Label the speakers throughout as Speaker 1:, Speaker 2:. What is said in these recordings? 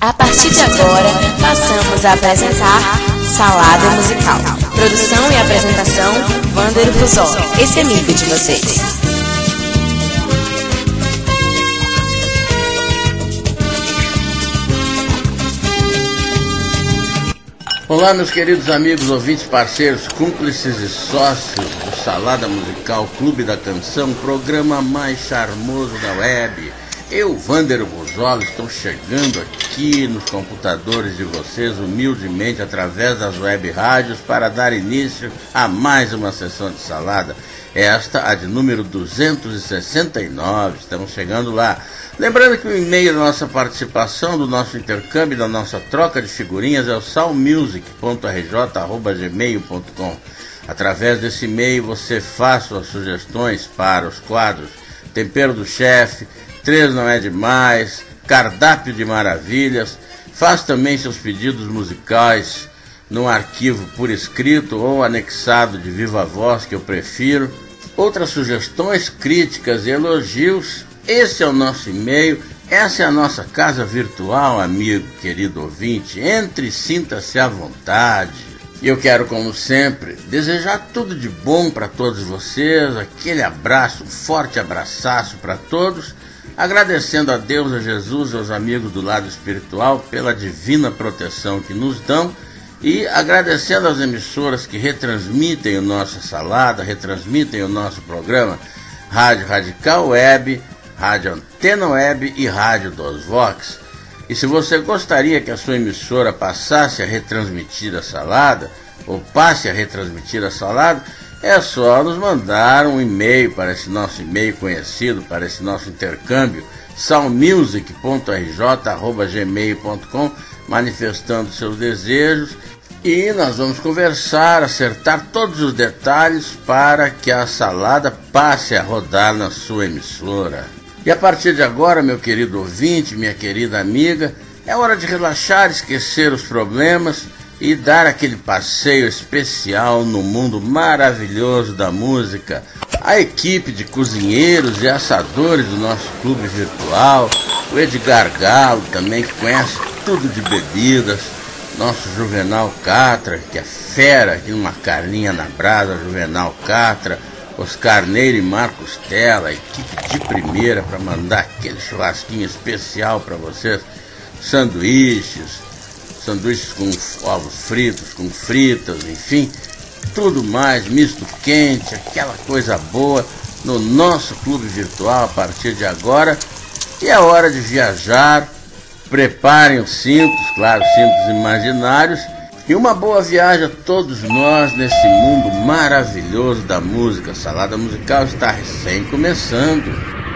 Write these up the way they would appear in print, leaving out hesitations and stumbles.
Speaker 1: A partir de agora, passamos a apresentar Salada Musical. Produção e apresentação, Wander Ruzol, esse amigo de vocês.
Speaker 2: Olá, meus queridos amigos, ouvintes, parceiros, cúmplices e sócios do Salada Musical Clube da Canção, programa mais charmoso da web. Eu, Wander Ruzol, estou chegando aqui nos computadores de vocês, humildemente, através das web rádios, para dar início a mais uma sessão de salada. Esta, a de número 269, estamos chegando lá. Lembrando que o e-mail da nossa participação, do nosso intercâmbio, da nossa troca de figurinhas é o salmusic.rj@gmail.com. Através desse e-mail você faz suas sugestões para os quadros Tempero do Chefe, 3 não é demais, Cardápio de Maravilhas. Faz também seus pedidos musicais num arquivo por escrito ou anexado de viva voz, que eu prefiro. Outras sugestões, críticas e elogios. Esse é o nosso e-mail, essa é a nossa casa virtual, amigo, querido ouvinte. Entre e sinta-se à vontade. E eu quero, como sempre, desejar tudo de bom para todos vocês, aquele abraço, um forte abraçaço para todos, agradecendo a Deus, a Jesus e aos amigos do lado espiritual pela divina proteção que nos dão e agradecendo às emissoras que retransmitem o nosso Salada, retransmitem o nosso programa, Rádio Radical Web, Rádio Antena Web e Rádio Dos Vox. E se você gostaria que a sua emissora passasse a retransmitir a Salada, ou passe a retransmitir a Salada, é só nos mandar um e-mail para esse nosso e-mail conhecido, para esse nosso intercâmbio, salmusic.rj@gmail.com, manifestando seus desejos, e nós vamos conversar, acertar todos os detalhes para que a Salada passe a rodar na sua emissora. E a partir de agora, meu querido ouvinte, minha querida amiga, é hora de relaxar, esquecer os problemas e dar aquele passeio especial no mundo maravilhoso da música. A equipe de cozinheiros e assadores do nosso clube virtual, o Edgar Galo também, que conhece tudo de bebidas, nosso Juvenal Catra, que é fera aqui numa carninha na brasa, Juvenal Catra, Oscar Neira e Marcos Tella, a equipe de primeira para mandar aquele churrasquinho especial para vocês, sanduíches com ovos fritos, com fritas, enfim, tudo mais, misto quente, aquela coisa boa no nosso clube virtual a partir de agora. E é hora de viajar, preparem os cintos, claro, cintos imaginários, e uma boa viagem a todos nós nesse mundo maravilhoso da música. A Salada Musical está recém começando.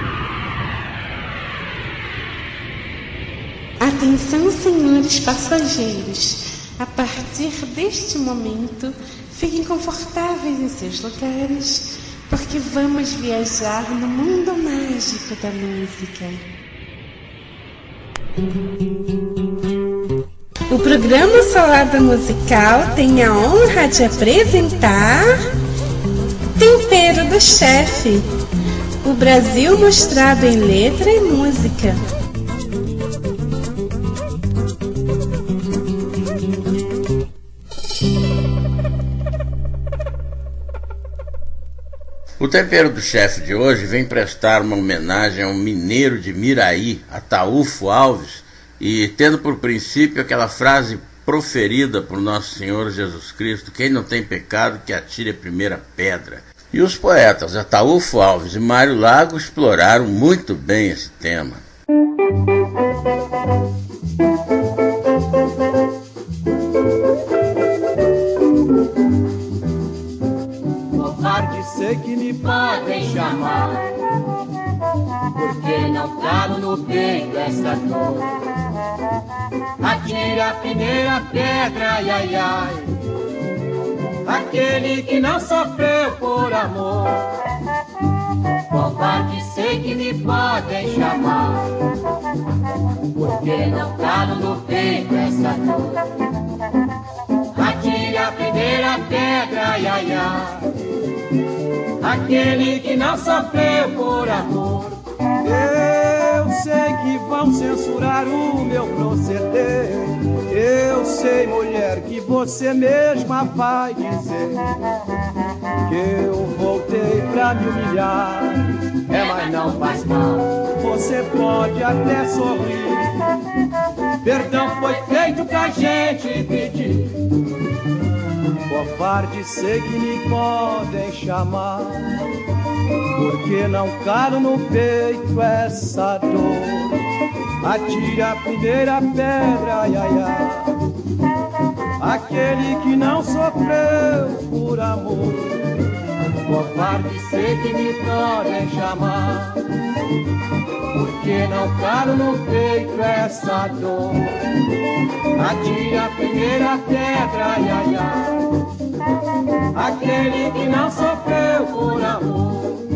Speaker 3: Atenção, senhores passageiros. A partir deste momento, fiquem confortáveis em seus lugares, porque vamos viajar no mundo mágico da música. O programa Salada Musical tem a honra de apresentar Tempero do Chefe, o Brasil mostrado em letra e música.
Speaker 2: O Tempero do Chefe de hoje vem prestar uma homenagem a um mineiro de Miraí, Ataúfo Alves, e tendo por princípio aquela frase proferida por Nosso Senhor Jesus Cristo: quem não tem pecado que atire a primeira pedra. E os poetas Ataúfo Alves e Mário Lago exploraram muito bem esse tema.
Speaker 4: Covarde, sei que me podem chamar, porque não calo no peito essa dor. Atire a primeira pedra, ai, ai, ai, aquele que não sofreu por amor. Covarde, sei que me podem chamar, porque não calo no peito essa dor. Atire a primeira pedra, ai, ai, ai, aquele que não sofreu por amor. Eu
Speaker 5: sei que vão censurar o meu proceder. Eu sei, mulher, que você mesma vai dizer que eu voltei pra me humilhar.
Speaker 4: Mas não faz mal.
Speaker 5: Você pode até sorrir. Perdão foi feito pra gente pedir. Covarde sei que me podem chamar, porque não calo no peito essa dor. Atire a primeira pedra, ai, ai, ai, aquele que não sofreu por amor. Covarde sei que me podem chamar, porque não calo no peito essa dor. Atire a primeira pedra, ai, ai, ai, aquele que não sofreu por amor.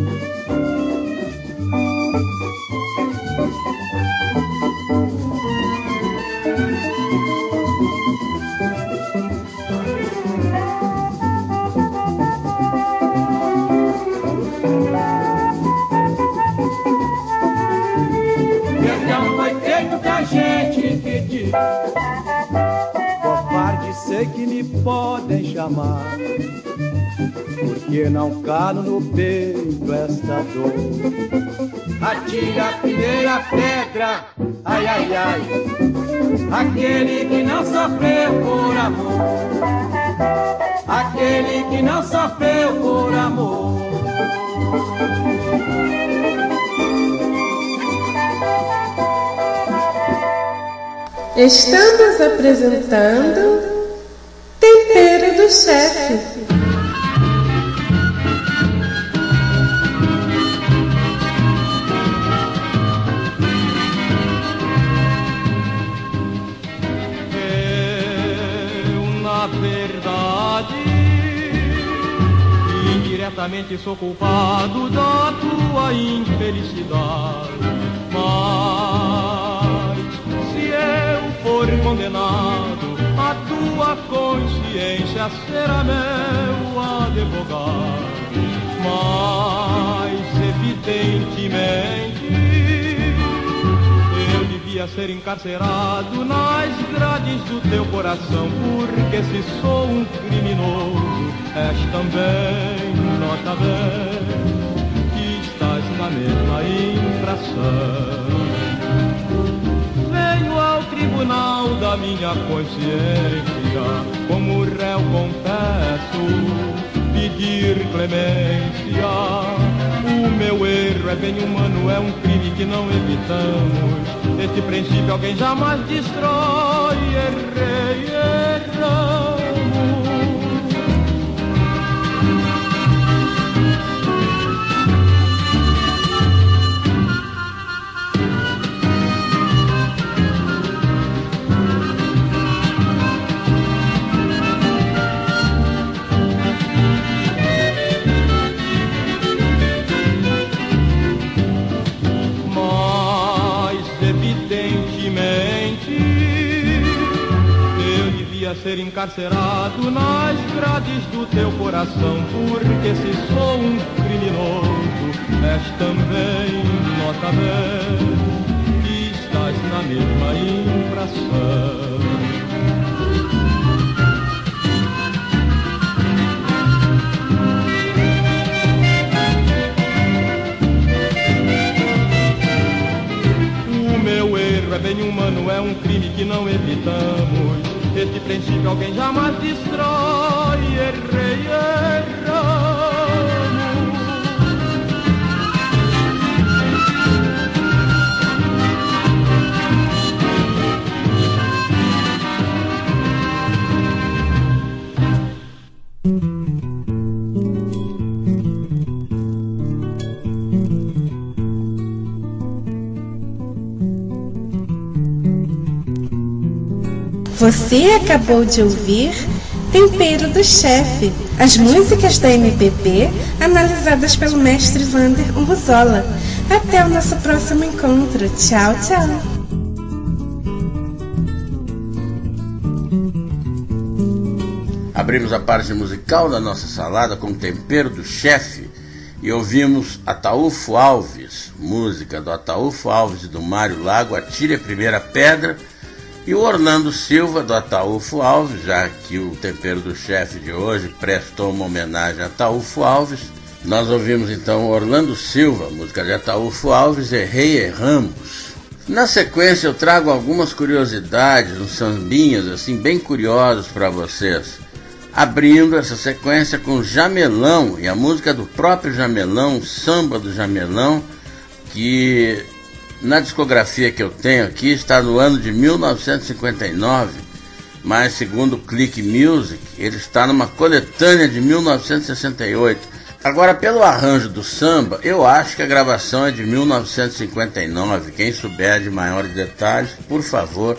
Speaker 5: Covarde sei que me podem chamar, porque não calo no peito esta dor. Atire a primeira pedra, ai, ai, ai, aquele que não sofreu por amor. Aquele que não sofreu por amor.
Speaker 3: Estamos apresentando Tempero do Chefe.
Speaker 5: Eu, na verdade, indiretamente sou culpado da tua infelicidade. Mas se eu for condenado, a tua consciência será meu advogado. Mas evidentemente eu devia ser encarcerado nas grades do teu coração, porque se sou um criminoso, és também, nota bem, que estás na mesma infração. Venho ao tribunal da minha consciência, como réu confesso, pedir clemência. O meu erro é bem humano, é um crime que não evitamos. Este princípio alguém jamais destrói. Errei, erramos. Ser encarcerado nas grades do teu coração, porque se sou um criminoso, és também, nota bem, que estás na mesma infração. O meu erro é bem humano, é um crime que não evitamos. Este princípio alguém jamais destrói. Errei, erramos.
Speaker 3: Você acabou de ouvir Tempero do Chefe, as músicas da MPB analisadas pelo mestre Wander Urruzola. Até o nosso próximo encontro. Tchau, tchau.
Speaker 2: Abrimos a parte musical da nossa salada com Tempero do Chefe, E ouvimos Ataúfo Alves, música do Ataúfo Alves e do Mário Lago, Atire a Primeira Pedra, e o Orlando Silva, do Ataúfo Alves, já que o Tempero do Chefe de hoje prestou uma homenagem a Ataúfo Alves. Nós ouvimos então Orlando Silva, música de Ataúfo Alves, Errei, Erramos. Na sequência eu trago algumas curiosidades, uns sambinhas assim bem curiosos para vocês. Abrindo essa sequência com Jamelão e a música do próprio Jamelão, Samba do Jamelão, que na discografia que eu tenho aqui está no ano de 1959, mas segundo o Click Music, ele está numa coletânea de 1968. Agora, pelo arranjo do samba, eu acho que a gravação é de 1959. Quem souber de maiores detalhes, por favor,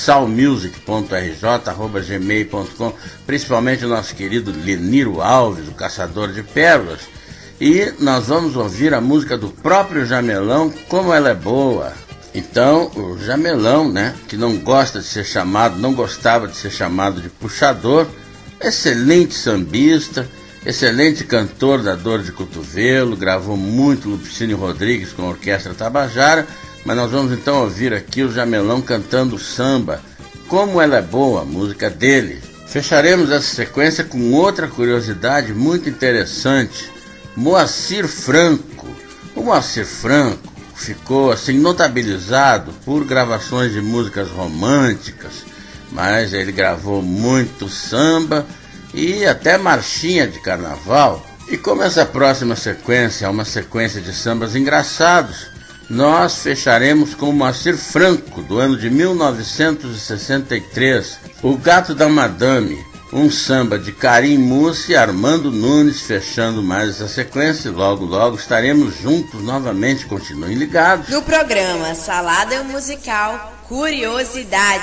Speaker 2: salmusic.rj@gmail.com, principalmente o nosso querido Leniro Alves, o caçador de pérolas. E nós vamos ouvir a música do próprio Jamelão, Como Ela é Boa. Então, o Jamelão, né, que não gostava de ser chamado de puxador, excelente sambista, excelente cantor da Dor de Cotovelo, gravou muito Lupicínio Rodrigues com a Orquestra Tabajara, mas nós vamos então ouvir aqui o Jamelão cantando samba, Como Ela é Boa, música dele. Fecharemos essa sequência com outra curiosidade muito interessante, Moacir Franco. O Moacir Franco ficou assim notabilizado por gravações de músicas românticas, mas ele gravou muito samba e até marchinha de carnaval. E como essa próxima sequência é uma sequência de sambas engraçados, nós fecharemos com o Moacir Franco, do ano de 1963, O Gato da Madame, um samba de Karim Mussi e Armando Nunes, fechando mais essa sequência. E logo, logo estaremos juntos novamente. Continuem ligados.
Speaker 1: No programa Salada Musical, Curiosidade.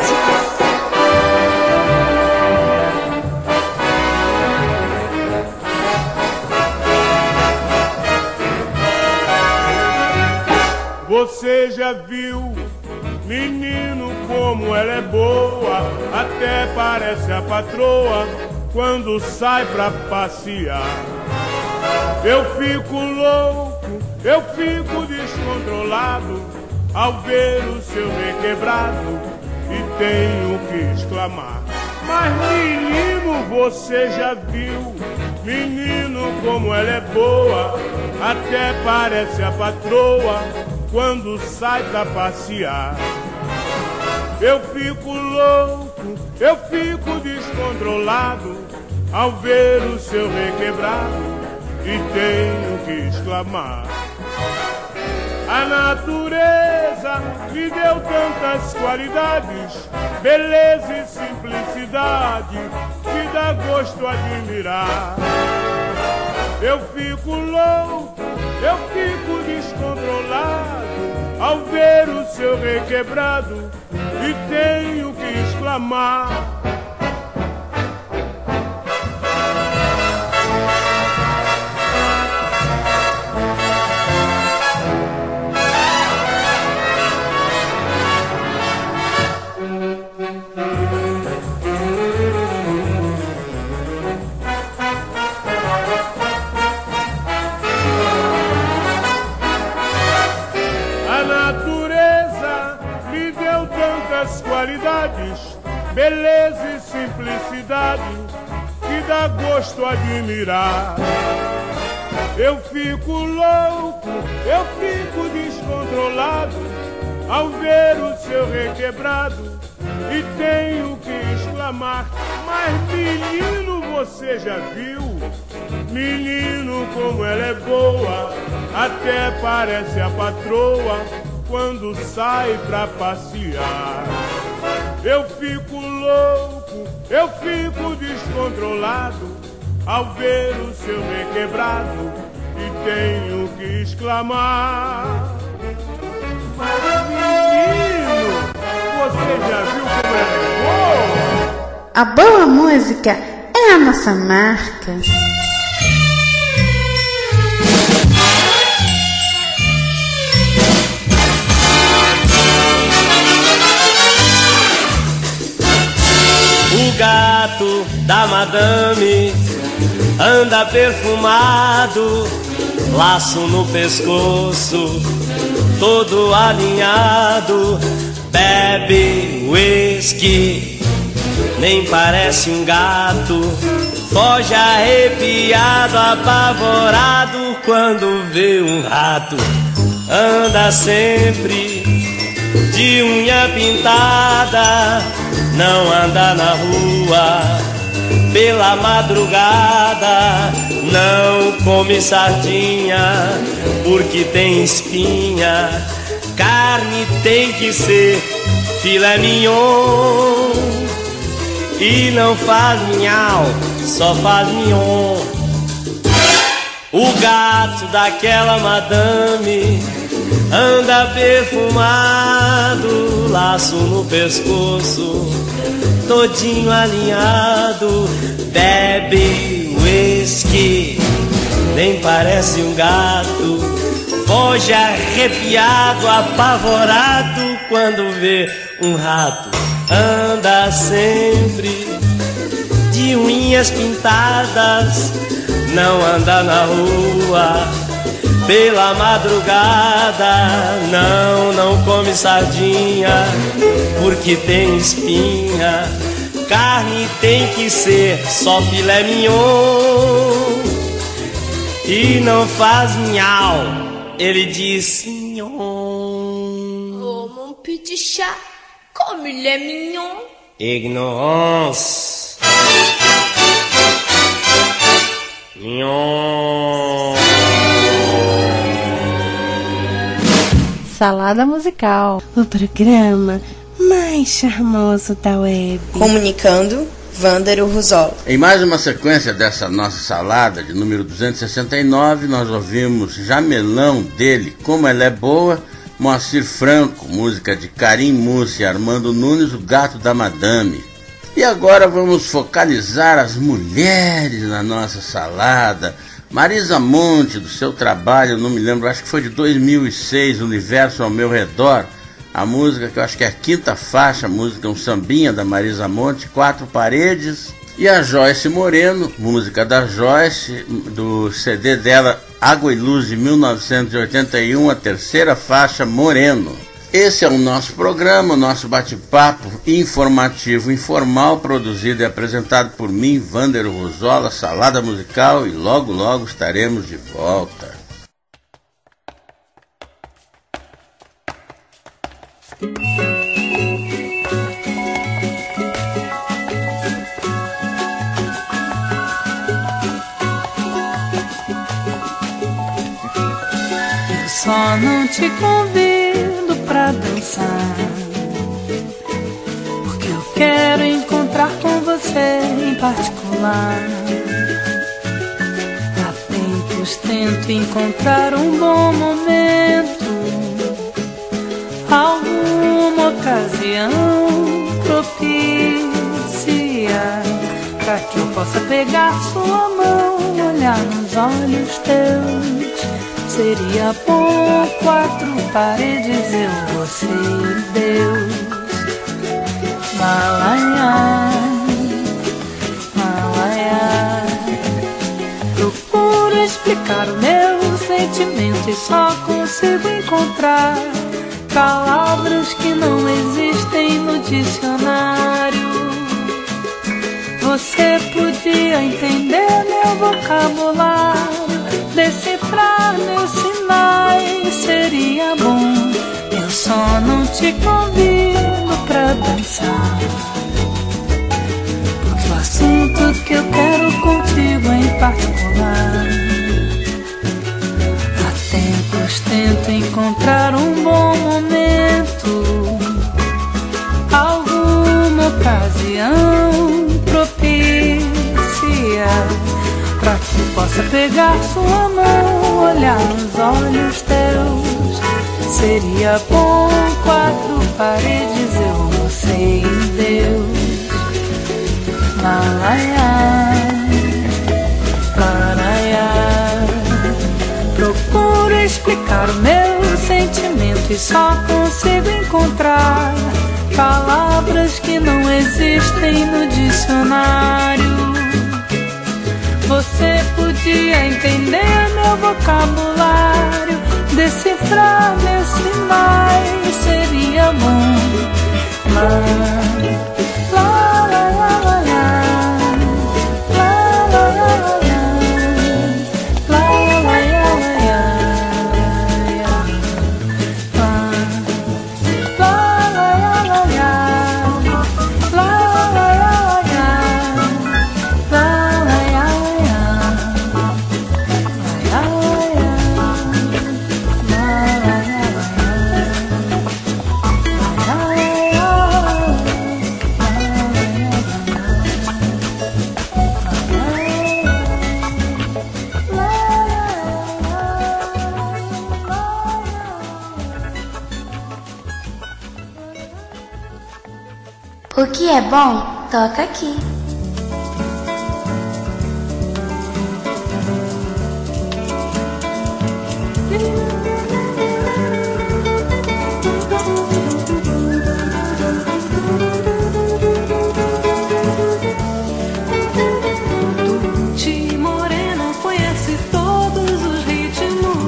Speaker 6: Você já viu, menino, como ela é boa? Até parece a patroa quando sai pra passear. Eu fico louco, eu fico descontrolado ao ver o seu requebrado e tenho que exclamar: mas menino, você já viu, menino, como ela é boa? Até parece a patroa quando sai pra passear. Eu fico louco, eu fico descontrolado ao ver o seu requebrado e tenho que exclamar: a natureza lhe deu tantas qualidades, beleza e simplicidade, que dá gosto admirar. Eu fico louco, eu fico descontrolado ao ver o seu requebrado e tenho que exclamar: qualidades, beleza e simplicidade, que dá gosto admirar. Eu fico louco, eu fico descontrolado ao ver o seu requebrado e tenho que exclamar: mas menino, você já viu, menino, como ela é boa? Até parece a patroa quando sai pra passear. Eu fico louco, eu fico descontrolado ao ver o seu requebrado e tenho que exclamar: mas menino, você já viu como é boa?
Speaker 3: A boa música é a nossa marca.
Speaker 7: O gato da madame anda perfumado,
Speaker 8: laço no pescoço, todo alinhado, bebe whisky, nem parece um gato, foge arrepiado, apavorado quando vê um rato. Anda sempre de unha pintada, não anda na rua pela madrugada, não come sardinha porque tem espinha, carne tem que ser filé mignon, e não faz minhau, só faz mignon. O gato daquela madame anda perfumado, laço no pescoço, todinho alinhado, bebe whisky, nem parece um gato, foge arrepiado, apavorado quando vê um rato. Anda sempre de unhas pintadas, não anda na rua pela madrugada, não come sardinha porque tem espinha, carne tem que ser só filé mignon, e não faz miau, ele diz mignon.
Speaker 9: Oh mon petit chat, comme il est mignon.
Speaker 8: Ignorance. Mignon.
Speaker 3: Salada Musical, o programa mais charmoso da web.
Speaker 1: Comunicando, Vândaro Ruzola.
Speaker 2: Em mais uma sequência dessa nossa salada de número 269, nós ouvimos Jamelão dele, Como Ela é Boa, Moacir Franco, música de Karim Mussi e Armando Nunes, O Gato da Madame. E agora vamos focalizar as mulheres na nossa salada. Marisa Monte, do seu trabalho, não me lembro, acho que foi de 2006, Universo ao Meu Redor, a música que eu acho que é a quinta faixa, a música, um sambinha da Marisa Monte, Quatro Paredes. E a Joyce Moreno, música da Joyce, do CD dela Água e Luz de 1981, a terceira faixa, Moreno. Esse é o nosso programa, o nosso bate-papo informativo, informal, produzido e apresentado por mim, Vândaro Ruzola, Salada Musical, e logo, logo estaremos de volta.
Speaker 10: Eu só não te convido pra dançar, porque eu quero encontrar com você em particular. Há tempos tento encontrar um bom momento, alguma ocasião propícia, pra que eu possa pegar sua mão, olhar nos olhos teus. Seria bom quatro paredes, eu, você e Deus. Malaiá, malaiá. Procuro explicar o meu sentimento e só consigo encontrar palavras que não existem no dicionário. Você podia entender meu vocabulário, decifrar meus sinais, seria bom. Eu só não te convido pra dançar, porque o assunto que eu quero contigo é em particular. Há tempos tento encontrar um bom momento, alguma ocasião propícia, pra que possa pegar sua mão, olhar nos olhos teus. Seria bom quatro paredes, eu, você e Deus. Malaiá, paraiá. Procuro explicar o meu sentimento e só consigo encontrar palavras que não existem no dicionário. Você podia entender meu vocabulário, decifrar meus sinais, seria bom. Mas
Speaker 11: o que é bom, toca aqui.
Speaker 10: Tuti Morena conhece todos os ritmos,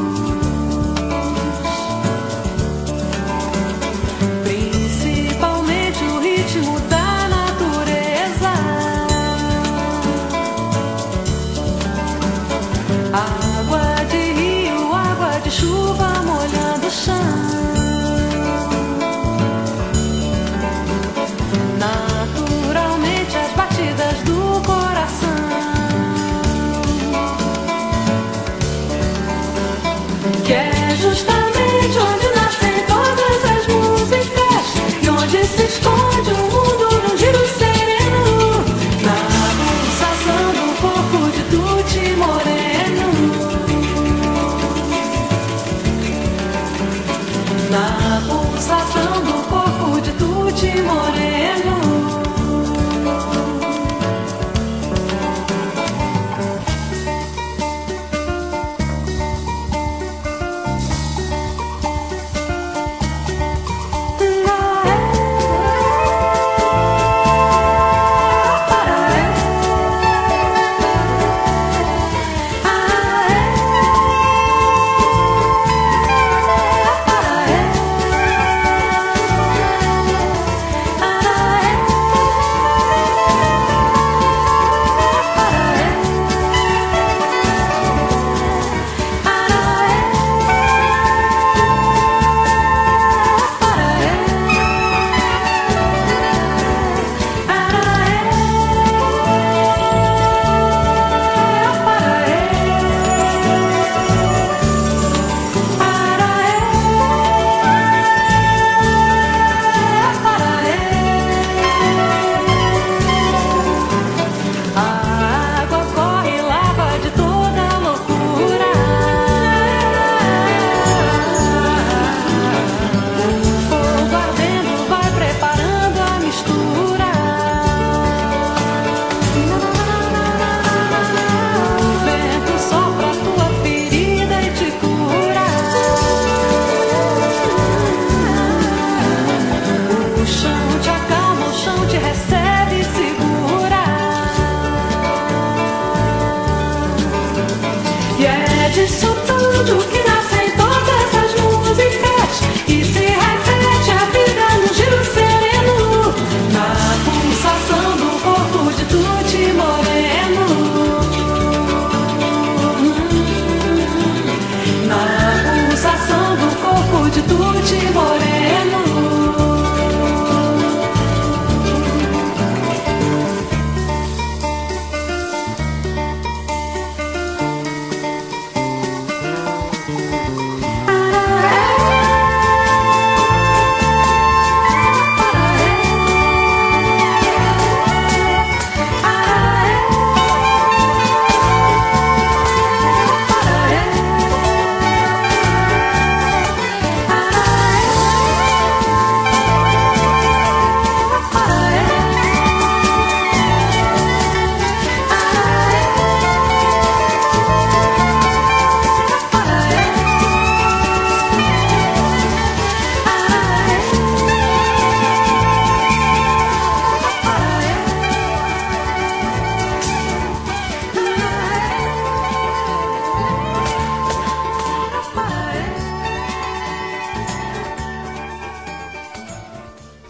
Speaker 10: principalmente o ritmo da natureza.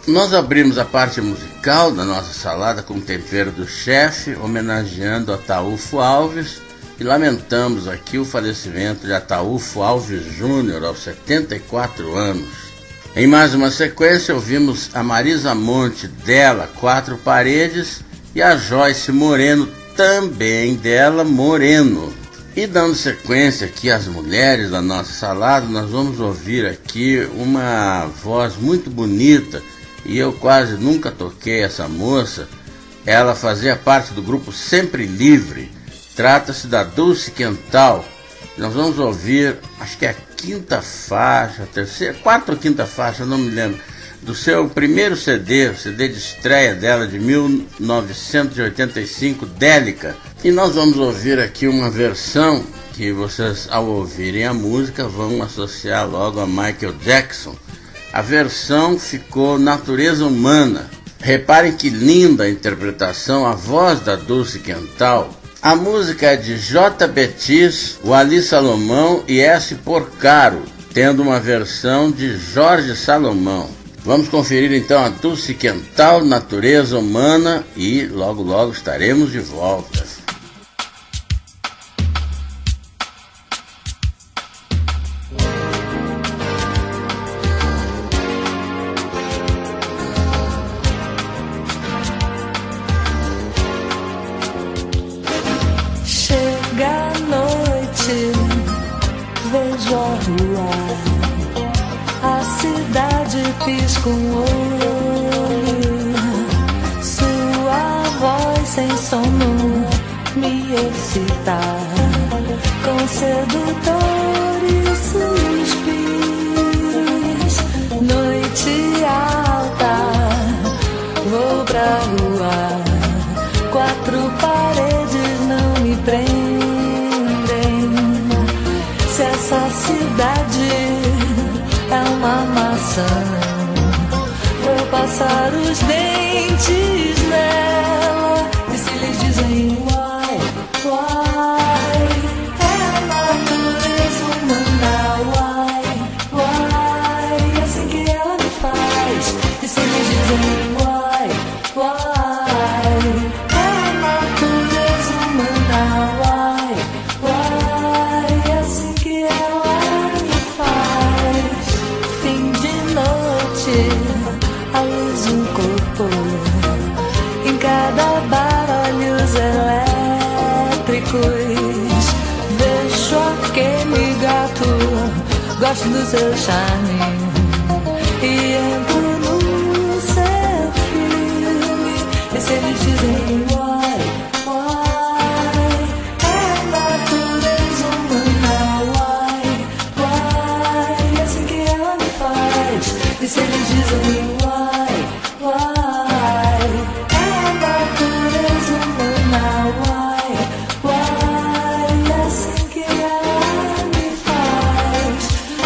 Speaker 2: Nós abrimos a parte musical da nossa salada com o tempero do chefe, homenageando Ataúfo Alves, e lamentamos aqui o falecimento de Ataúfo Alves Júnior aos 74 anos. Em mais uma sequência ouvimos a Marisa Monte, dela, Quatro Paredes, e a Joyce Moreno, também dela, Moreno. E dando sequência aqui às mulheres da nossa salada, nós vamos ouvir aqui uma voz muito bonita, e eu quase nunca toquei essa moça. Ela fazia parte do grupo Sempre Livre. Trata-se da Dulce Quental. Nós vamos ouvir, acho que é a quinta faixa, quarta ou quinta faixa, não me lembro, do seu primeiro CD, o CD de estreia dela de 1985, Délica. E nós vamos ouvir aqui uma versão que vocês, ao ouvirem a música, vão associar logo a Michael Jackson. A versão ficou Natureza Humana. Reparem que linda a interpretação, a voz da Dulce Quental. A música é de J. Betis, Wally Salomão e S. Porcaro, tendo uma versão de Jorge Salomão. Vamos conferir então a Dulce Quental, Natureza Humana, e logo logo estaremos de volta.
Speaker 10: Com o olho, sua voz sem sono me excita, com sedutores suspiros. Noite alta, vou pra rua, quatro paredes não me prendem. Se essa cidade é uma maçã, vou passar os dentes nela. E se eles dizem why, é a natureza humana, why, é assim que ela me faz. E se eles dizem why, é a natureza humana, why, é assim que ela me faz. Fim de noite, a luz um corpo, em cada bar olhos elétricos. Vejo aquele gato, gosto do seu charme e entro no seu filme. E se eles dizem why, é a natureza humana, why, é assim que ela me faz. E se eles dizem why, é a natureza humana, why, é assim que ela me faz.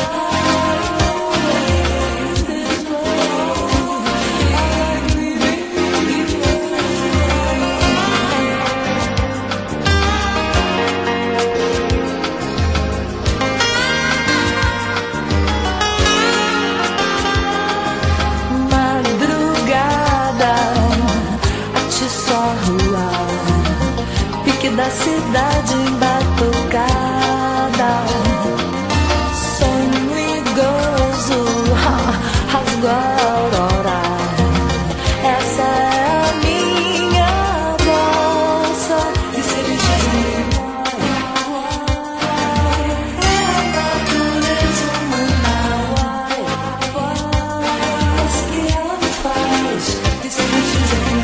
Speaker 10: Da cidade embatucada, sonho e gozo, rasgo a aurora. Essa é a minha bolsa. E se eles dizem é a natureza humana, assim que ela me faz. E se eles dizem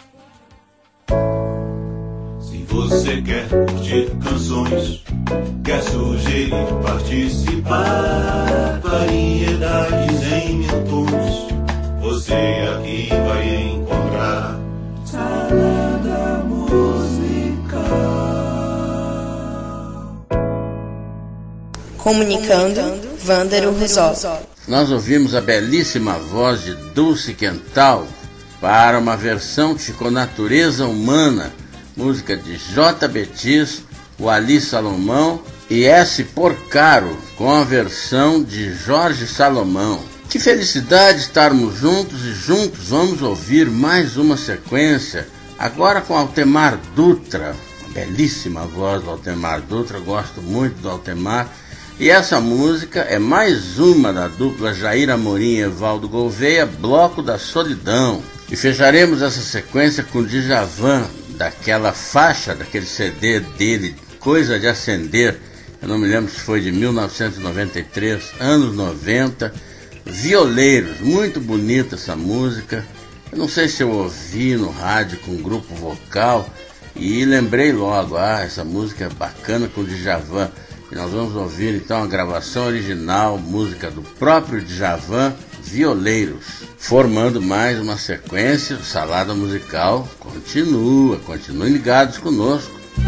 Speaker 12: Você quer curtir canções, quer quer sujeito participar, variedades em mil tons, você aqui vai encontrar salada musical.
Speaker 1: Comunicando, Vândaro Rizzo.
Speaker 2: Nós ouvimos a belíssima voz de Dulce Quental para uma versão que ficou Natureza Humana, música de J. Betis, o Ali Salomão e S. Porcaro, com a versão de Jorge Salomão. Que felicidade estarmos juntos, e juntos vamos ouvir mais uma sequência, agora com Altemar Dutra, belíssima voz do Altemar Dutra, gosto muito do Altemar, e essa música é mais uma da dupla Jair Amorim e Evaldo Gouveia, Bloco da Solidão. E fecharemos essa sequência com Djavan, daquela faixa, daquele CD dele, Coisa de Acender, eu não me lembro se foi de 1993, anos 90, Violeiros, muito bonita essa música. Eu não sei se eu ouvi no rádio com um grupo vocal e lembrei logo, essa música é bacana com o Djavan. E nós vamos ouvir então a gravação original, música do próprio Djavan, Violeiros, formando mais uma sequência. Salada Musical continua, continuem ligados conosco.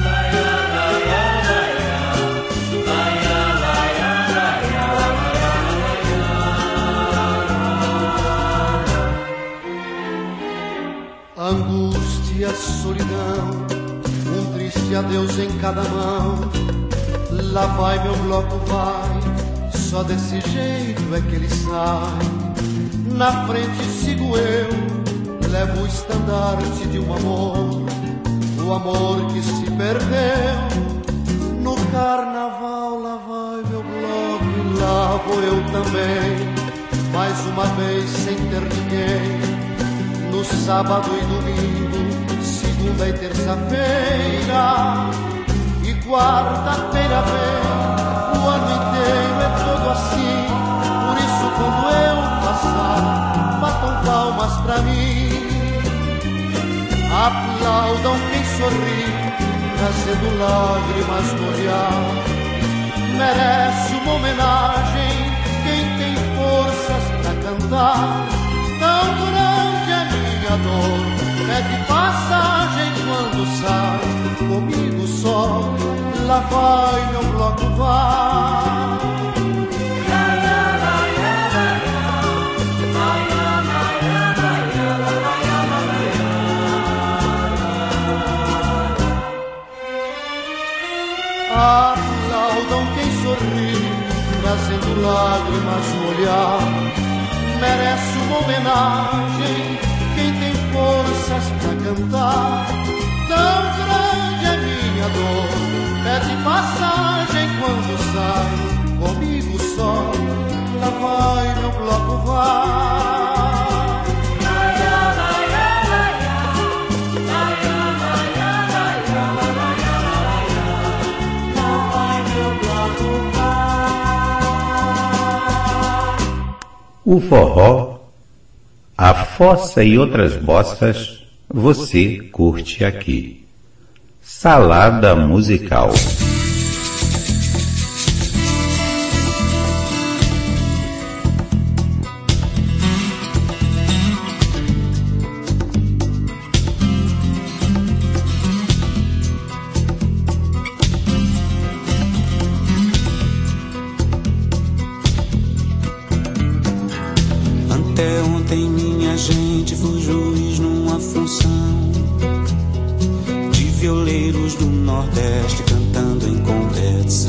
Speaker 5: Angústia, solidão, um triste adeus em cada mão. Lá vai meu bloco, vai, só desse jeito é que ele sai. Na frente sigo eu, levo o estandarte de um amor, o amor que se perdeu. No carnaval lá vai meu bloco e lá vou eu também, mais uma vez sem ter ninguém. No sábado e domingo, segunda e terça-feira e quarta-feira vem. O ano inteiro é todo assim, por isso quando eu passar, batam palmas pra mim. Aplaudam quem sorri, trazendo lágrimas no olhar. Merece uma homenagem quem tem forças pra cantar. Tão grande é minha dor, é de passagem quando sai. Comigo só, lá vai meu bloco, vai. Aplaudam quem sorri, trazendo lágrimas no olhar. Merece uma homenagem quem tem forças pra cantar. Tão grande é minha dor, pede passagem quando sai. Comigo só, lá vai meu bloco, vai.
Speaker 13: O forró, a fossa e outras bossas, você curte aqui. Salada Musical.
Speaker 14: Até ontem minha gente foi juiz numa função de violeiros do Nordeste cantando em competição.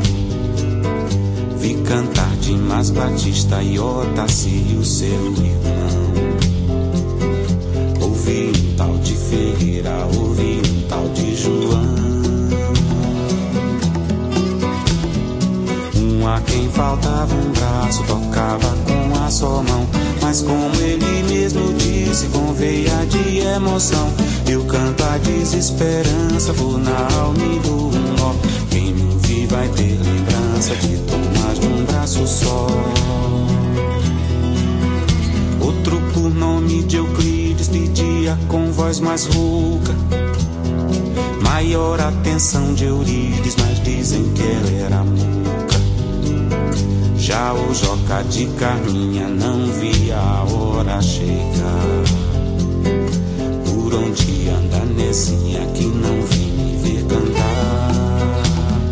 Speaker 14: Vi cantar Dimas Batista e Otacílio, seu irmão. Ouvi um tal de Ferreira, ouvi um tal de João. Um a quem faltava um braço tocava com a só mão, mas como ele mesmo disse, com veia de emoção, eu canto a desesperança, vou na alma e dou um nó. Quem me ouvir vai ter lembrança de Tomás de um braço só. Outro por nome de Euclides pedia com voz mais rouca Maior atenção de Eurídice, mas dizem que ela era muca. Já o Joca de Carminha não via a hora chegar. Por onde anda Nezinha que não vi me ver cantar?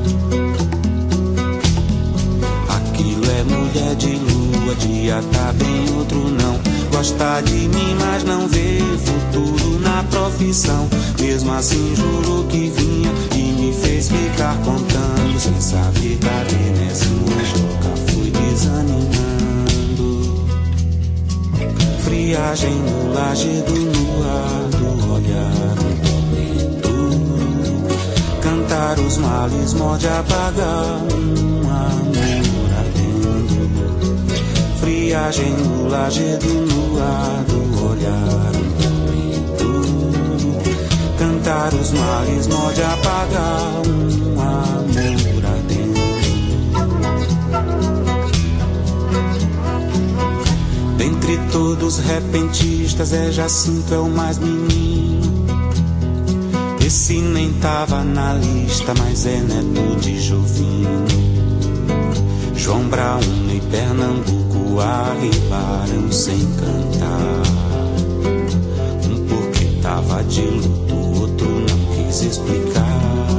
Speaker 14: Aquilo é mulher de lua, dia tá bem, outro não. Gosta de mim, mas não vê futuro na profissão. Mesmo assim jurou que vinha e me fez ficar contando, sem saber cadê Nezinha. Joca fui desanimando. Friagem no lajedo, no ar do olhar, um tormento. Cantar os males, morde apagar um amor ardendo. Friagem no lajedo, no ar do olhar, um tormento. Cantar os males, morde apagar um amor ardendo. Dentre todos os repentistas, Jacinto é o mais menino. Esse nem tava na lista, mas é neto de Jovino. João Braun e Pernambuco arribaram sem cantar. Um porque tava de luto, o outro não quis explicar.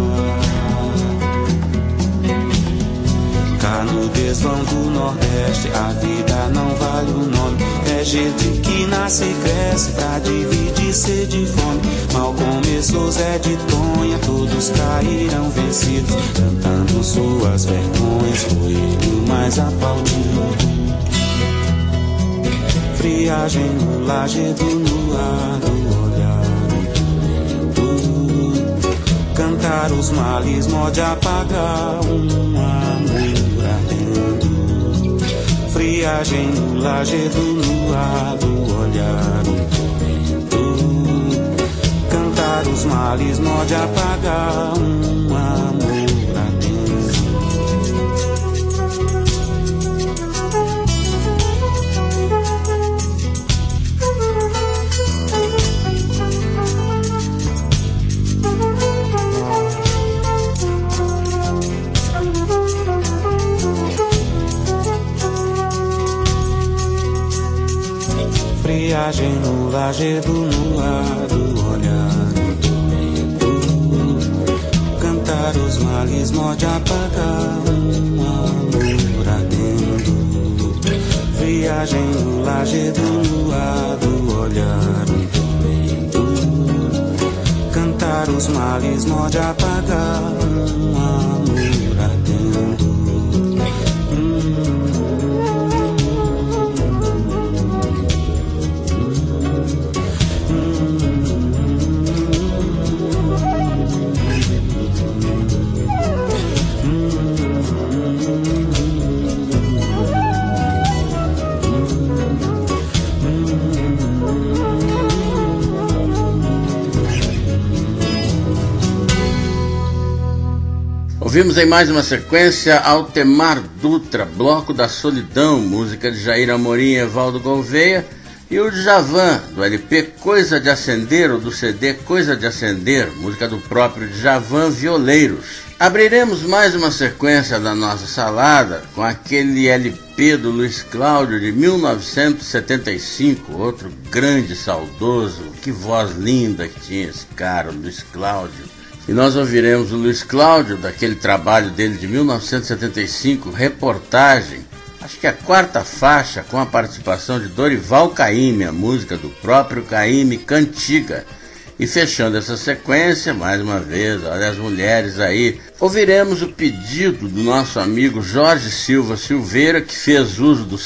Speaker 14: Cá no desvão do Nordeste, a vida não vale o nome. É gente que nasce e cresce pra dividir sede e fome. Mal começou Zé de Tonha, todos caíram vencidos, cantando suas vergonhas, foi ele o mais aplaudido. Friagem no lajedo, no ar do olhar, do cantar os males, morde apagar um amor ardendo. Friagem no lajedo, no ar do olhar, um tormento. Cantar os males, morde apagar um amor ardendo. Friagem no lajedo, no ar do olhar, um tormento. Cantar os males, morde apagar um amor ardendo. Friagem no lajedo, no ar do olhar, um tormento. Cantar os males, morde apagar um amor ardendo.
Speaker 2: Ouvimos em mais uma sequência Altemar Dutra, Bloco da Solidão, música de Jair Amorim e Evaldo Gouveia, e o Djavan, do LP Coisa de Acender, ou do CD Coisa de Acender, música do próprio Djavan, Violeiros. Abriremos mais uma sequência da nossa salada com aquele LP do Luiz Cláudio de 1975, outro grande saudoso, que voz linda que tinha esse cara, o Luiz Cláudio. E nós ouviremos o Luiz Cláudio, daquele trabalho dele de 1975, Reportagem, acho que a quarta faixa, com a participação de Dorival Caymmi, a música do próprio Caymmi, Cantiga. E fechando essa sequência, mais uma vez, olha as mulheres aí, ouviremos o pedido do nosso amigo Jorge Silva Silveira, que fez uso do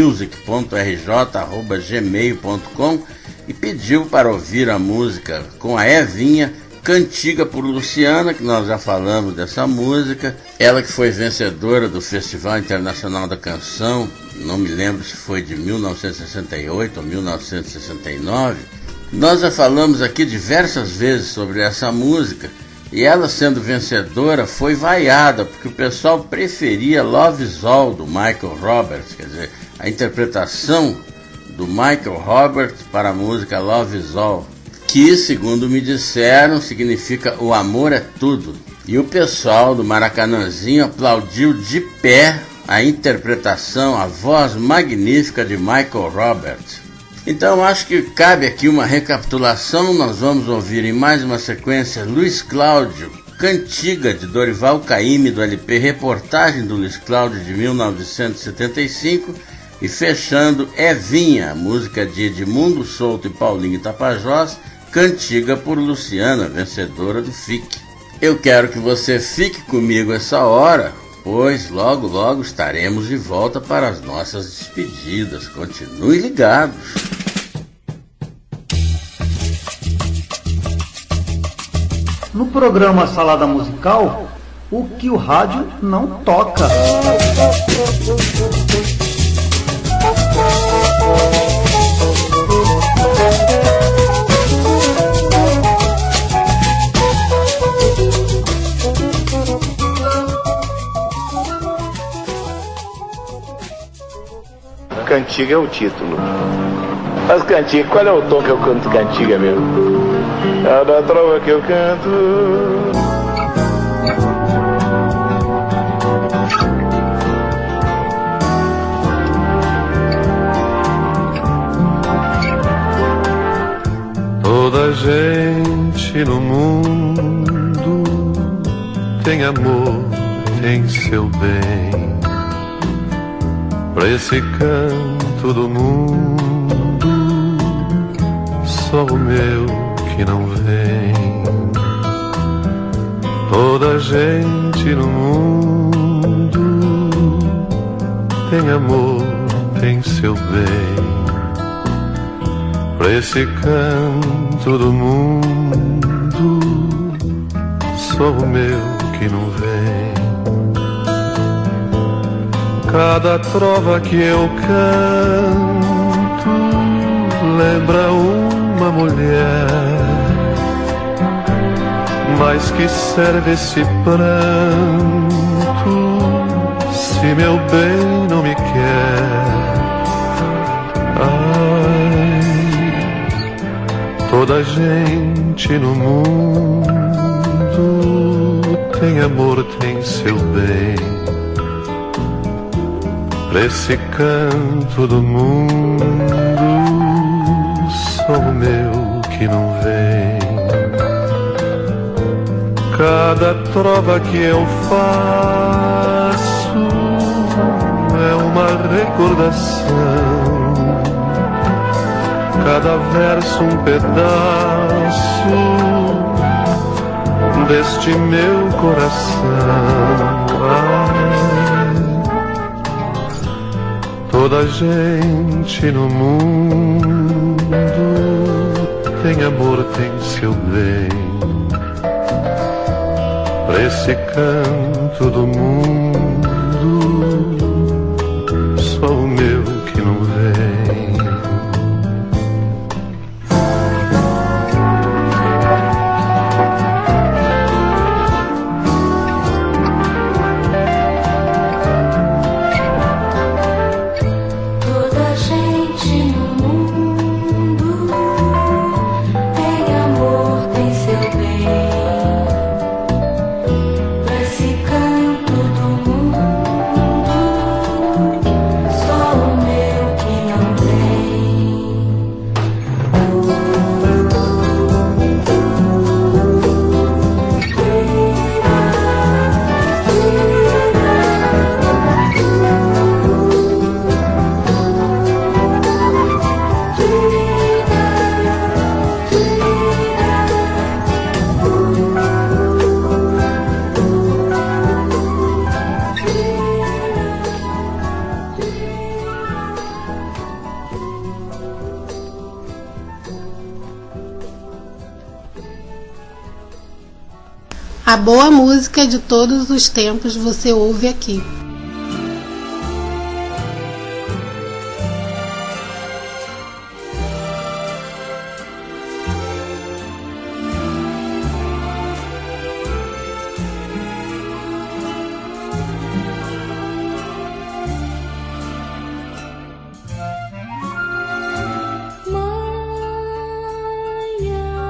Speaker 2: salmusic.rj@gmail.com e pediu para ouvir a música com a Evinha, Cantiga por Luciana, que nós já falamos dessa música, ela que foi vencedora do Festival Internacional da Canção, não me lembro se foi de 1968 ou 1969, nós já falamos aqui diversas vezes sobre essa música, e ela sendo vencedora foi vaiada, porque o pessoal preferia Love Is All, do Michael Roberts, quer dizer, a interpretação do Michael Roberts para a música Love Is All, que, segundo me disseram, significa o amor é tudo. E o pessoal do Maracanãzinho aplaudiu de pé a interpretação, a voz magnífica de Michael Roberts. Então acho que cabe aqui uma recapitulação. Nós vamos ouvir em mais uma sequência Luiz Cláudio, Cantiga, de Dorival Caymmi, do LP Reportagem do Luiz Cláudio, de 1975, e fechando Evinha, música de Edmundo Souto e Paulinho Tapajós, Cantiga por Luciana, vencedora do FIC. Eu quero que você fique comigo essa hora, pois logo logo estaremos de volta para as nossas despedidas. Continue ligados.
Speaker 15: No programa Salada Musical, o que o rádio não toca.
Speaker 16: Cantiga é o título. Mas cantiga, qual é o tom que eu canto cantiga mesmo? É da trova que eu canto.
Speaker 17: Toda gente no mundo tem amor, tem seu bem. Pra esse canto do mundo, só o meu que não vem. Toda gente no mundo tem amor, tem seu bem. Pra esse canto do mundo, só o meu que não vem. Cada trova que eu canto lembra uma mulher, mas que serve esse pranto se meu bem não me quer? Ai, toda gente no mundo tem amor, tem seu bem. Pra esse canto do mundo, só o meu que não vem. Cada trova que eu faço é uma recordação. Cada verso um pedaço deste meu coração. Toda gente no mundo tem amor, tem seu bem. Pra esse canto do mundo, só o meu que não vem.
Speaker 3: A boa música de todos os tempos você ouve aqui.
Speaker 18: Manhã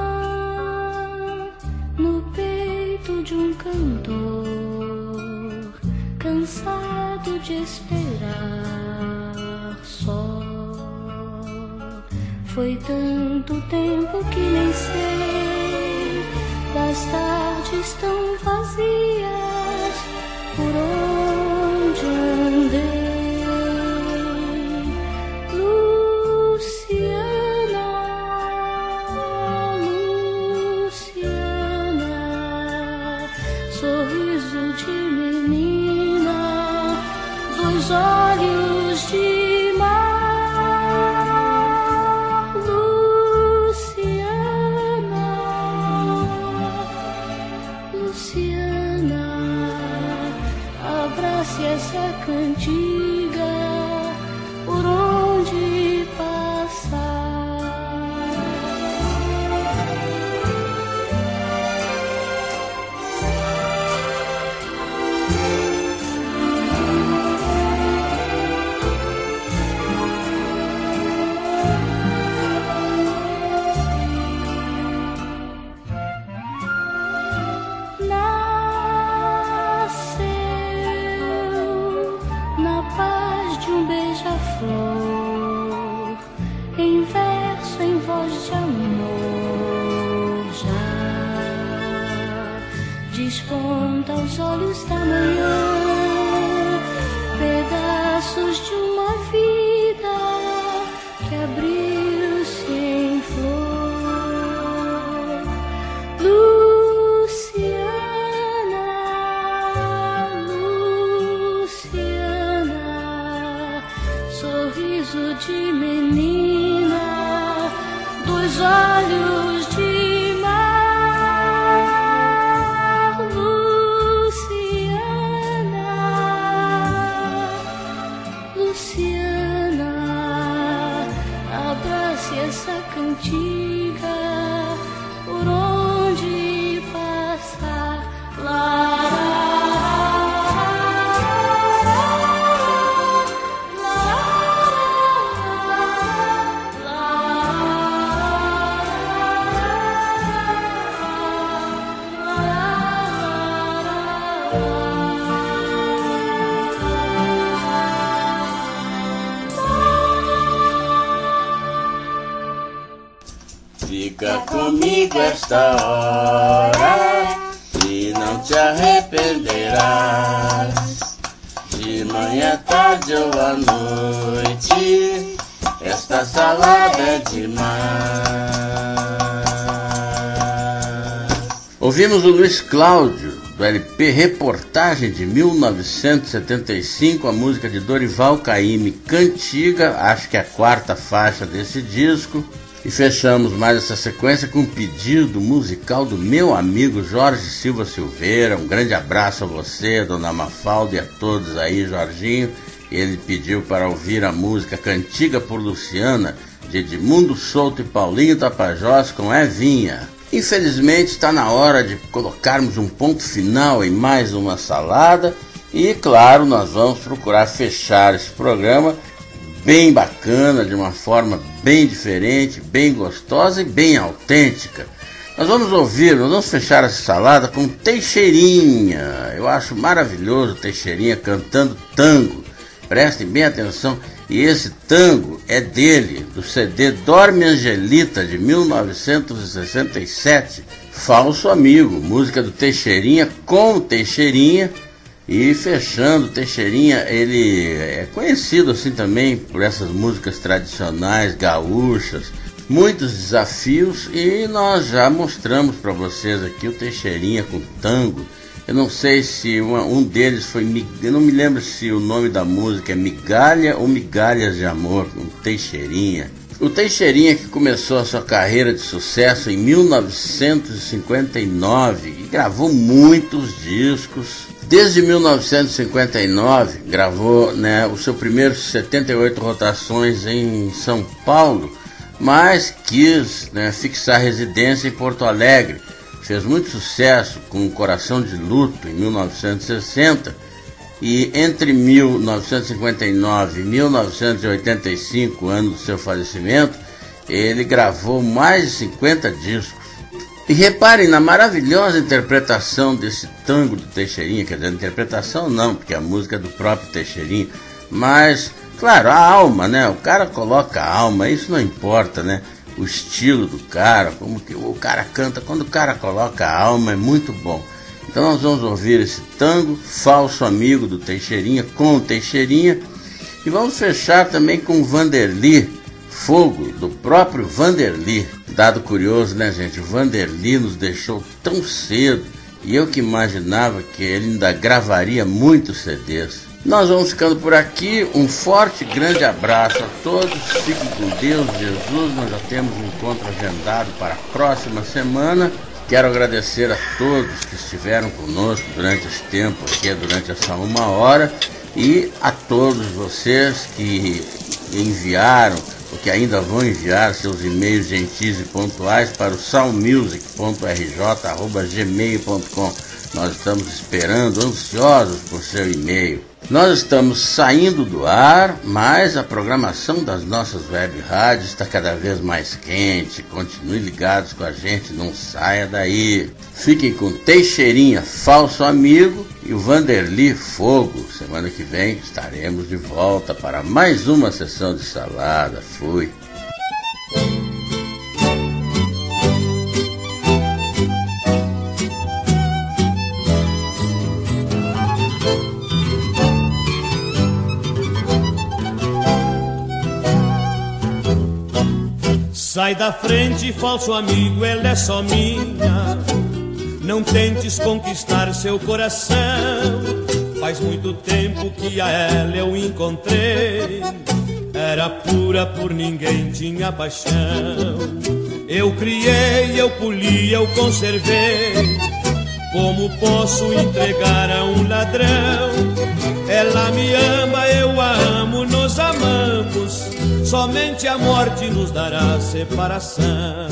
Speaker 10: Foi tanto tempo que nem sei das tardes tão vazias por onde andei. Luciana, Luciana, sorriso de menina, dois olhos de mar. Abrace essa cantiga por onde passar. Beija-flor, em verso, em voz de amor, já desponta aos olhos da manhã, pedaços de uma vida que abriu-se em flor. Sorriso de menina, dois olhos de mar. Luciana, Luciana, abrace essa cantiga por onde passar.
Speaker 2: Fica comigo esta hora e não te arrependerás. De manhã, tarde ou à noite, esta salada é demais. Ouvimos o Luiz Cláudio, do LP Reportagem de 1975, a música de Dorival Caymmi, Cantiga, acho que é a quarta faixa desse disco. E fechamos mais essa sequência com um pedido musical do meu amigo Jorge Silva Silveira. Um grande abraço a você, dona Mafalda, e a todos aí, Jorginho. Ele pediu para ouvir a música Cantiga por Luciana, de Edmundo Souto e Paulinho Tapajós, com Evinha. Infelizmente está na hora de colocarmos um ponto final em mais uma salada. E claro, nós vamos procurar fechar esse programa bem bacana, de uma forma bem diferente, bem gostosa e bem autêntica. Nós vamos fechar essa salada com Teixeirinha. Eu acho maravilhoso Teixeirinha cantando tango. Prestem bem atenção, e esse tango é dele, do CD Dorme Angelita, de 1967, Falso Amigo, música do Teixeirinha com Teixeirinha. E fechando, Teixeirinha, ele é conhecido assim também por essas músicas tradicionais, gaúchas, muitos desafios, e nós já mostramos para vocês aqui o Teixeirinha com tango. Eu não sei se um deles foi, eu não me lembro se o nome da música é Migalha ou Migalhas de Amor, com Teixeirinha. O Teixeirinha, que começou a sua carreira de sucesso em 1959 e gravou muitos discos. Desde 1959, gravou o seu primeiro 78 rotações em São Paulo, mas quis fixar residência em Porto Alegre. Fez muito sucesso com Coração de Luto, em 1960, e entre 1959 e 1985, ano do seu falecimento, ele gravou mais de 50 discos. E reparem na maravilhosa interpretação desse tango do Teixeirinha, quer dizer, interpretação não, porque a música é do próprio Teixeirinha, mas Claro, a alma, né? O cara coloca a alma, isso não importa, né? O estilo do cara, como que o cara canta, quando o cara coloca a alma é muito bom. Então nós vamos ouvir esse tango, Falso Amigo, do Teixeirinha, com o Teixeirinha, e vamos fechar também com o Vanderly, Fogo, do próprio Vanderly. Dado curioso, né, gente? O Vanderly nos deixou tão cedo, e eu que imaginava que ele ainda gravaria muitos CDs. Nós vamos ficando por aqui, um forte, grande abraço a todos, fiquem com Deus, Jesus, nós já temos um encontro agendado para a próxima semana. Quero agradecer a todos que estiveram conosco durante esse tempo aqui, durante essa 1 hora, e a todos vocês que enviaram, ou que ainda vão enviar seus e-mails gentis e pontuais para o soundmusic.rj@gmail.com. Nós estamos esperando, ansiosos por seu e-mail. Nós estamos saindo do ar, mas a programação das nossas web rádios está cada vez mais quente. Continue ligados com a gente, não saia daí. Fiquem com Teixeirinha, Falso Amigo, e o Vanderly, Fogo. Semana que vem estaremos de volta para mais uma sessão de salada. Fui.
Speaker 8: Sai da frente, falso amigo, ela é só minha. Não tentes conquistar seu coração. Faz muito tempo que a ela eu encontrei. Era pura, por ninguém tinha paixão. Eu criei, eu poli, eu conservei. Como posso entregar a um ladrão? Ela me ama, eu a amo, nos amamos. Somente a morte nos dará separação.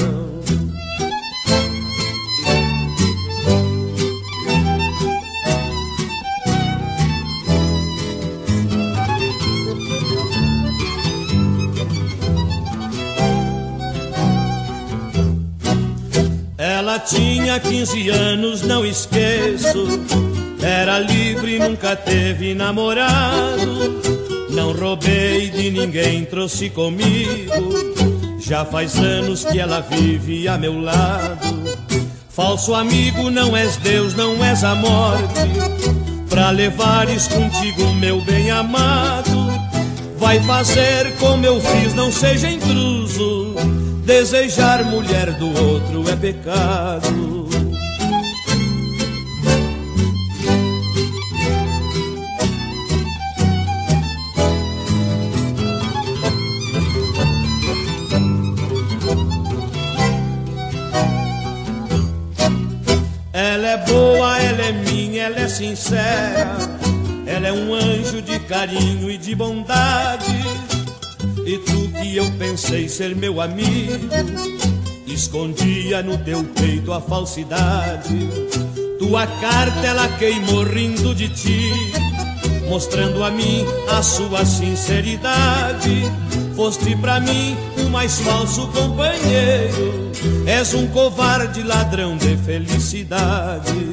Speaker 8: Ela tinha 15 anos, não esqueço. Era livre, nunca teve namorado. Não roubei de ninguém, trouxe comigo. Já faz anos que ela vive a meu lado. Falso amigo, não és Deus, não és a morte. Pra levares contigo meu bem amado. Vai fazer como eu fiz, não seja intruso. Desejar mulher do outro é pecado. Ela é boa, ela é minha, ela é sincera. Ela é um anjo de carinho e de bondade. E tu que eu pensei ser meu amigo, escondia no teu peito a falsidade. Tua carta ela queimou rindo de ti, mostrando a mim a sua sinceridade. Foste pra mim o mais falso companheiro. És um covarde, ladrão de felicidade.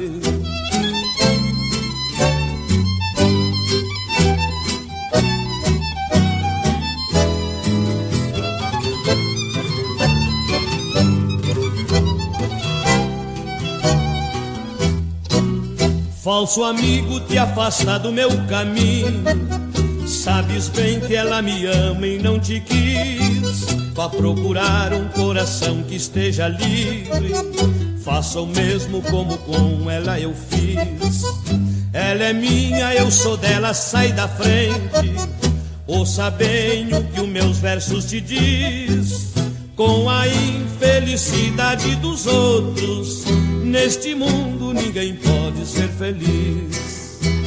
Speaker 8: Falso amigo, te afasta do meu caminho. Sabes bem que ela me ama e não te quis. Vá procurar um coração que esteja livre. Faça o mesmo como com ela eu fiz. Ela é minha, eu sou dela, sai da frente. Ouça bem o que os meus versos te diz. Com a infelicidade dos outros, neste mundo ninguém pode ser feliz.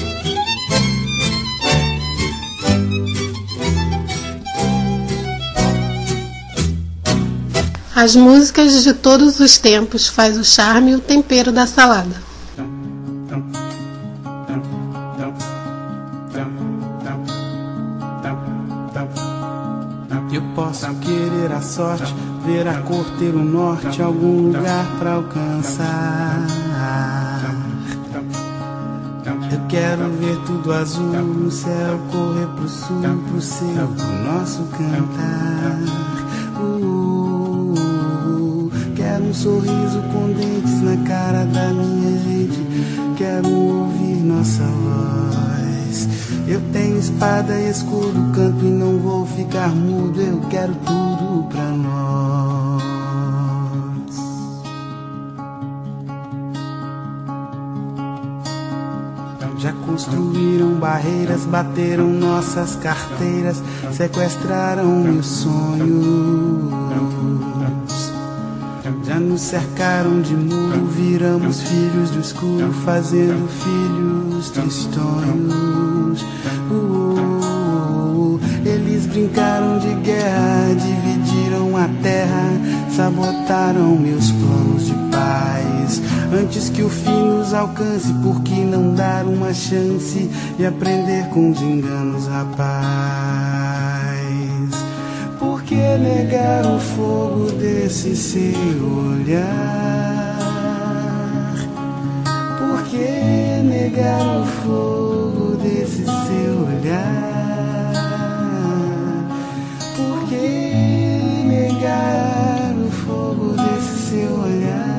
Speaker 3: As músicas de todos os tempos faz o charme e o tempero da salada.
Speaker 18: Eu posso querer a sorte, ver a cor ter o norte, algum lugar pra alcançar. Eu quero ver tudo azul no céu, correr pro sul, pro céu do nosso cantar. Quero um sorriso com dentes na cara da minha gente. Quero ouvir nossa voz. Eu tenho espada e escudo, canto e não vou ficar mudo. Eu quero tudo pra nós. Já construíram barreiras, bateram nossas carteiras, sequestraram meus sonhos. Já nos cercaram de muro, viramos filhos do escuro, fazendo filhos tristonhos. Eles brincaram de guerra, dividiram a terra, sabotaram meus planos de paz. Antes que o fim nos alcance, por que não dar uma chance e aprender com os enganos, rapaz? Por que negar o fogo desse seu olhar? Por que negar o fogo desse seu olhar? Por que negar o fogo desse seu olhar?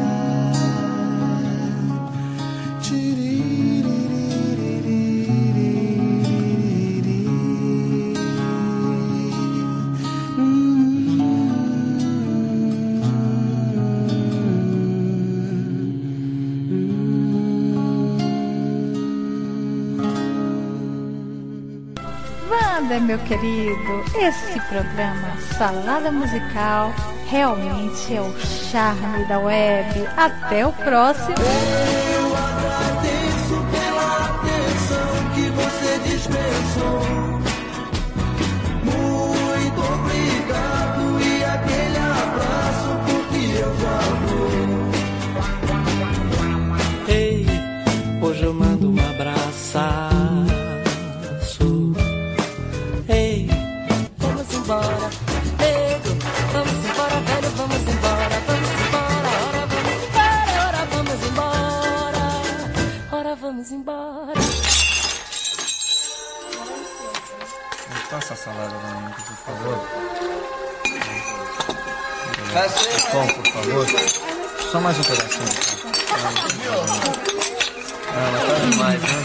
Speaker 10: Wander, meu querido, esse programa Salada Musical realmente é o charme da web. Até o próximo.
Speaker 5: Eu agradeço pela atenção que você dispensou. Muito obrigado e aquele abraço porque eu já vou.
Speaker 19: Ei, hoje eu mando um abraço. Ei, vamos embora, nego, vamos embora, velho, vamos embora, ora vamos embora, ora vamos embora.
Speaker 20: Passa a salada pra mim, por favor. Pão, por favor. Só mais um pedacinho. Ah, mas tá demais, né?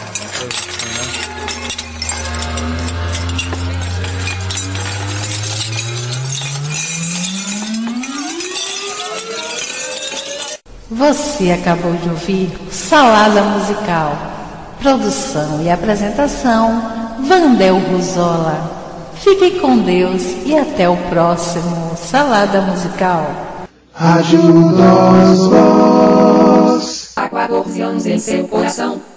Speaker 10: Você acabou de ouvir Salada Musical. Produção e apresentação, Vandel Ruzola. Fiquem com Deus e até o próximo Salada Musical.
Speaker 5: Ajuda-nos.
Speaker 21: Há 14 anos em seu coração.